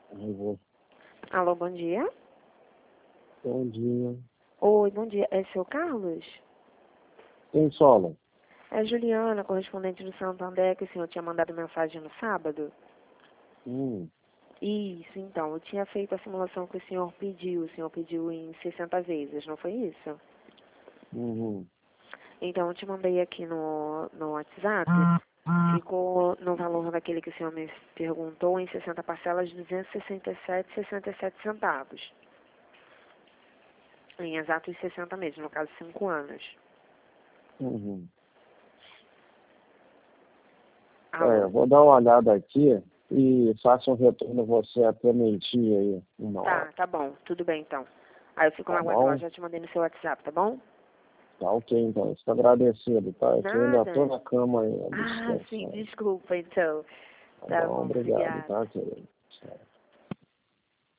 Aí vou. Alô, bom dia. Bom dia. Oi, bom dia. É seu Carlos? Quem sola? É Juliana, correspondente do Santander, que o senhor tinha mandado mensagem no sábado? Hum. Isso, então. Eu tinha feito a simulação que o senhor pediu. O senhor pediu em 60 vezes, não foi isso? Uhum. Então, eu te mandei aqui no WhatsApp. Ficou no valor daquele que o senhor me perguntou, em 60 parcelas, de 267,67 centavos. Em exatos 60 meses, no caso, 5 anos. Uhum. Alô? Vou dar uma olhada aqui e faço um retorno a você até meio-dia aí, 1 hora. Tá bom. Tudo bem, então. Aí eu fico Tá no aguardo lá, bom? já te mandei no seu WhatsApp, tá bom? Tá ok, então. Estou agradecido, tá? Eu ainda tô Nada. na cama ainda, Ah, sim, descansando. desculpa, então. Tá Tá bom, bom, obrigado, obrigada. tá, querido? Tchau.